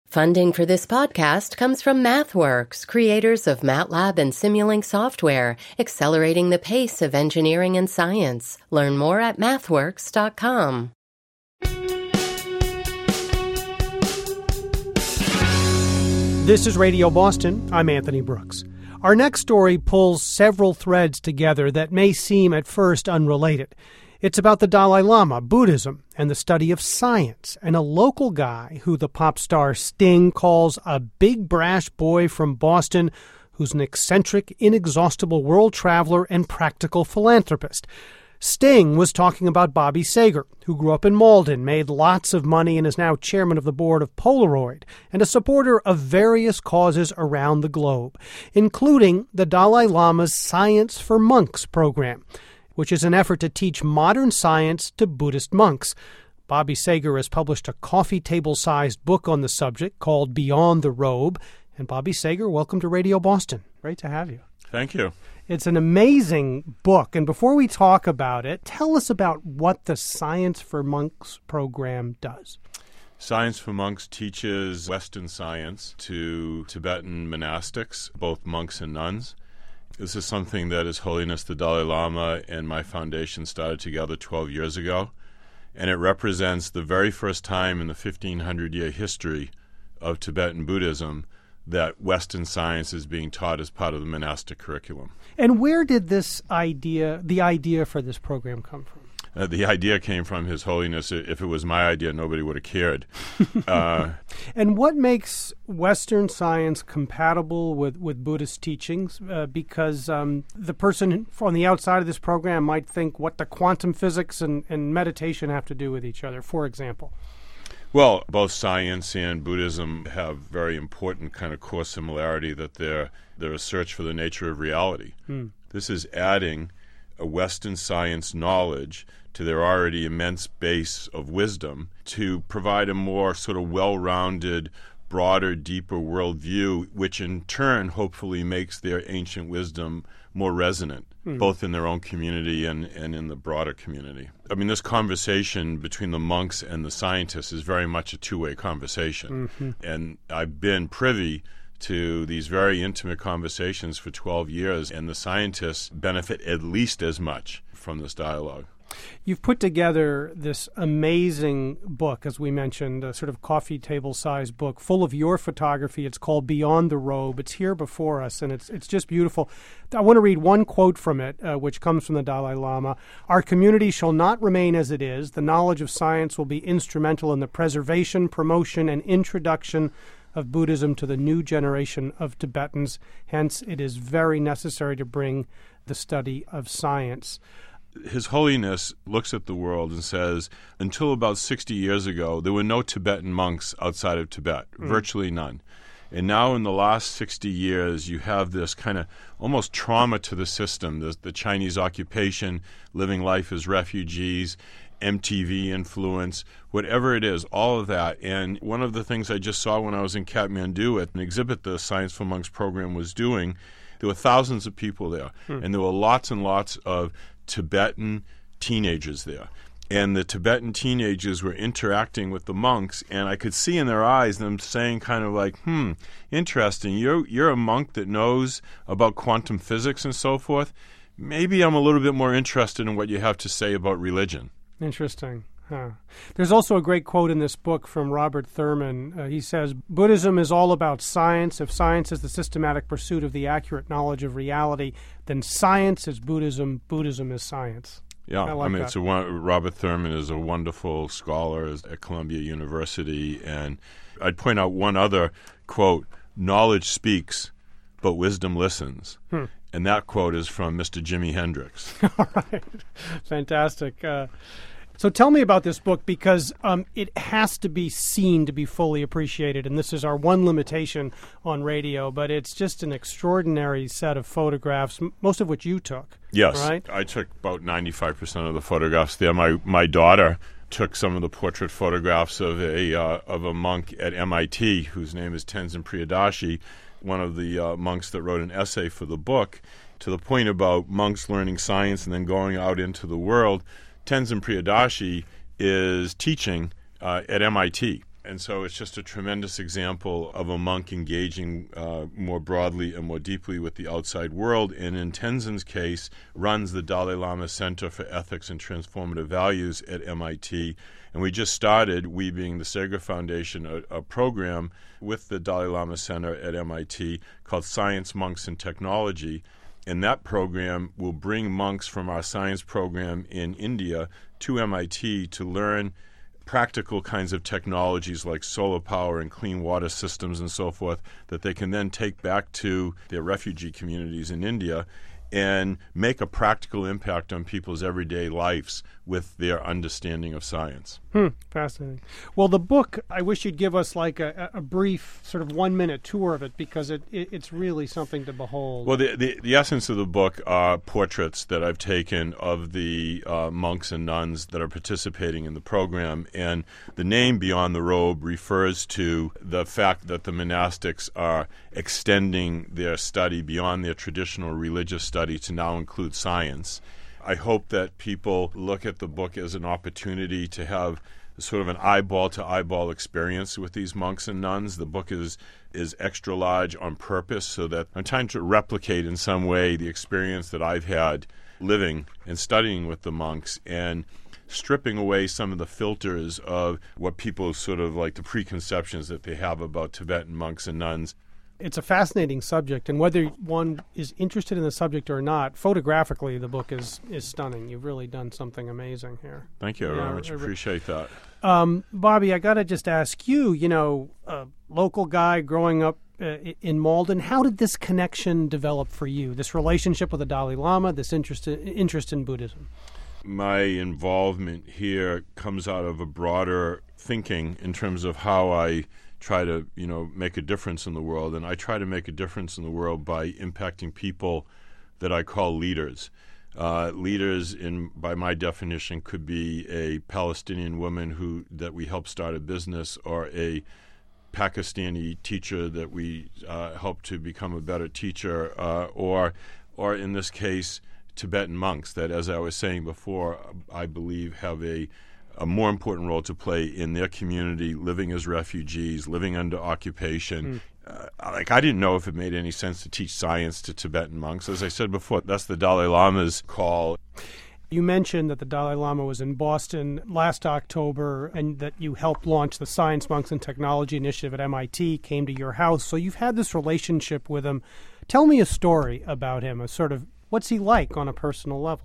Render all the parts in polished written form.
Funding for this podcast comes from MathWorks, creators of MATLAB and Simulink software, accelerating the pace of engineering and science. Learn more at mathworks.com. This is Radio Boston. I'm Anthony Brooks. Our next story pulls several threads together that may seem at first unrelated. It's about the Dalai Lama, Buddhism, and the study of science, and a local guy who the pop star Sting calls a big brash boy from Boston who's an eccentric, inexhaustible world traveler and practical philanthropist. Sting was talking about Bobby Sager, who grew up in Malden, made lots of money, and is now chairman of the board of Polaroid, and a supporter of various causes around the globe, including the Dalai Lama's Science for Monks program, which is an effort to teach modern science to Buddhist monks. Bobby Sager has published a coffee table-sized book on the subject called Beyond the Robe. And Bobby Sager, welcome to Radio Boston. Great to have you. Thank you. It's an amazing book. And before we talk about it, tell us about what the Science for Monks program does. Science for Monks teaches Western science to Tibetan monastics, both monks and nuns. This is something that His Holiness the Dalai Lama and my foundation started together 12 years ago, and it represents the very first time in the 1,500-year history of Tibetan Buddhism that Western science is being taught as part of the monastic curriculum. And where did the idea for this program come from? The idea came from His Holiness. If it was my idea, nobody would have cared. And what makes Western science compatible with Buddhist teachings? Because the person on the outside of this program might think, what do quantum physics and meditation have to do with each other, for example? Well, both science and Buddhism have very important kind of core similarity, that they're a search for the nature of reality. This is adding a Western science knowledge to their already immense base of wisdom to provide a more sort of well-rounded, broader, deeper worldview, which in turn hopefully makes their ancient wisdom more resonant, both in their own community and in the broader community. I mean, this conversation between the monks and the scientists is very much a two-way conversation. And I've been privy to these very intimate conversations for 12 years, and the scientists benefit at least as much from this dialogue. You've put together this amazing book, as we mentioned, a sort of coffee table-sized book full of your photography. It's called Beyond the Robe. It's here before us, and it's just beautiful. I want to read one quote from it, which comes from the Dalai Lama. "Our community shall not remain as it is. The knowledge of science will be instrumental in the preservation, promotion, and introduction of Buddhism to the new generation of Tibetans. Hence, it is very necessary to bring the study of science." His Holiness looks at the world and says, until about 60 years ago, there were no Tibetan monks outside of Tibet, virtually none. And now in the last 60 years, you have this kind of almost trauma to the system, the Chinese occupation, living life as refugees, MTV influence, whatever it is, all of that. And one of the things I just saw when I was in Kathmandu at an exhibit the Science for Monks program was doing, there were thousands of people there, and there were lots and lots of Tibetan teenagers there. And the Tibetan teenagers were interacting with the monks, and I could see in their eyes them saying kind of like, interesting, you're a monk that knows about quantum physics and so forth. Maybe I'm a little bit more interested in what you have to say about religion. Interesting. There's also a great quote in this book from Robert Thurman. He says, "Buddhism is all about science. If science is the systematic pursuit of the accurate knowledge of reality, then science is Buddhism, Buddhism is science." Yeah, I mean, that. Robert Thurman is a wonderful scholar at Columbia University, and I'd point out one other quote, "Knowledge speaks, but wisdom listens." And that quote is from Mr. Jimi Hendrix. All right. Fantastic. So tell me about this book, because it has to be seen to be fully appreciated, and this is our one limitation on radio, but it's just an extraordinary set of photographs, most of which you took. Yes, right? I took about 95% of the photographs there. My daughter took some of the portrait photographs of a monk at MIT whose name is Tenzin Priyadashi, one of the monks that wrote an essay for the book, to the point about monks learning science and then going out into the world. Tenzin Priyadashi is teaching at MIT, And so it's just a tremendous example of a monk engaging more broadly and more deeply with the outside world. And in Tenzin's case, runs the Dalai Lama Center for Ethics and Transformative Values at MIT. And we just started, we being the Sager Foundation, a program with the Dalai Lama Center at MIT called Science, Monks, and Technology. And that program will bring monks from our science program in India to MIT to learn practical kinds of technologies like solar power and clean water systems and so forth that they can then take back to their refugee communities in India and make a practical impact on people's everyday lives with their understanding of science. Fascinating. Well, the book, I wish you'd give us like a brief sort of 1-minute tour of it, because it's really something to behold. Well, the essence of the book are portraits that I've taken of the monks and nuns that are participating in the program, and the name Beyond the Robe refers to the fact that the monastics are extending their study beyond their traditional religious study to now include science. I hope that people look at the book as an opportunity to have sort of an eyeball-to-eyeball experience with these monks and nuns. The book is extra large on purpose so that I'm trying to replicate in some way the experience that I've had living and studying with the monks and stripping away some of the filters of what people sort of like the preconceptions that they have about Tibetan monks and nuns. It's a fascinating subject, and whether one is interested in the subject or not, photographically the book is stunning. You've really done something amazing here. Thank you. I very much appreciate that. Bobby, I got to just ask you, a local guy growing up in Malden, how did this connection develop for you, this relationship with the Dalai Lama, this interest in Buddhism? My involvement here comes out of a broader thinking in terms of how I try to, make a difference in the world. And I try to make a difference in the world by impacting people that I call leaders. Leaders, by my definition, could be a Palestinian woman that we help start a business, or a Pakistani teacher that we help to become a better teacher, or in this case, Tibetan monks that, as I was saying before, I believe have a more important role to play in their community, living as refugees, living under occupation. I didn't know if it made any sense to teach science to Tibetan monks. As I said before, that's the Dalai Lama's call. You mentioned that the Dalai Lama was in Boston last October and that you helped launch the Science, Monks, and Technology Initiative at MIT, came to your house. So you've had this relationship with him. Tell me a story about him, what's he like on a personal level?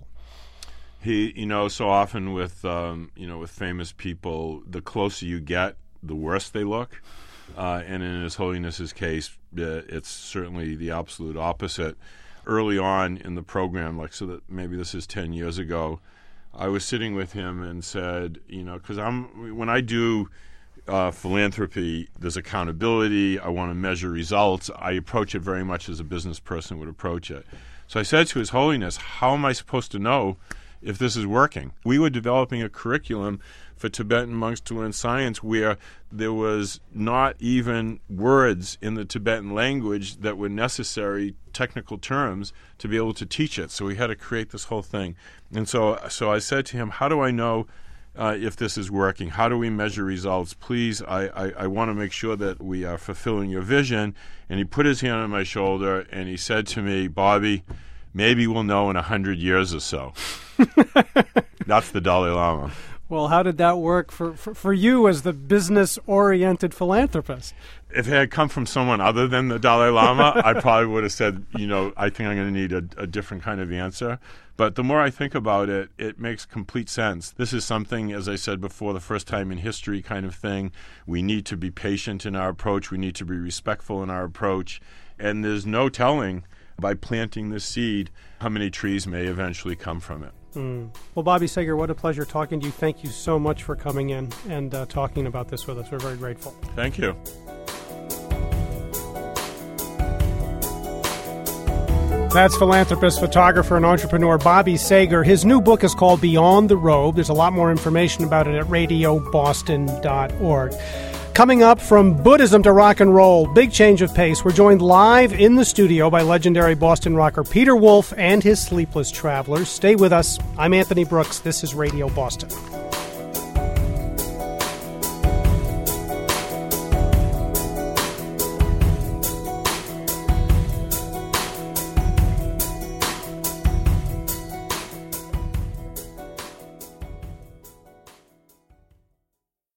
He, so often with famous people, the closer you get, the worse they look. And in His Holiness's case, it's certainly the absolute opposite. Early on in the program, so that maybe this is 10 years ago, I was sitting with him and said, because when I do philanthropy, there's accountability. I want to measure results. I approach it very much as a business person would approach it. So I said to His Holiness, how am I supposed to know if this is working? We were developing a curriculum for Tibetan monks to learn science where there was not even words in the Tibetan language that were necessary, technical terms, to be able to teach it. So we had to create this whole thing. And so I said to him, how do I know if this is working? How do we measure results? Please, I want to make sure that we are fulfilling your vision. And he put his hand on my shoulder and he said to me, Bobby, maybe we'll know in 100 years or so. That's the Dalai Lama. Well, how did that work for you as the business-oriented philanthropist? If it had come from someone other than the Dalai Lama, I probably would have said, I think I'm going to need a different kind of answer. But the more I think about it, it makes complete sense. This is something, as I said before, the first time in history kind of thing. We need to be patient in our approach. We need to be respectful in our approach. And there's no telling, by planting this seed, how many trees may eventually come from it. Well, Bobby Sager, what a pleasure talking to you. Thank you so much for coming in and talking about this with us. We're very grateful. Thank you. That's philanthropist, photographer, and entrepreneur Bobby Sager. His new book is called Beyond the Robe. There's a lot more information about it at radioboston.org. Coming up, from Buddhism to rock and roll, big change of pace. We're joined live in the studio by legendary Boston rocker Peter Wolf and his Sleepless Travelers. Stay with us. I'm Anthony Brooks. This is Radio Boston.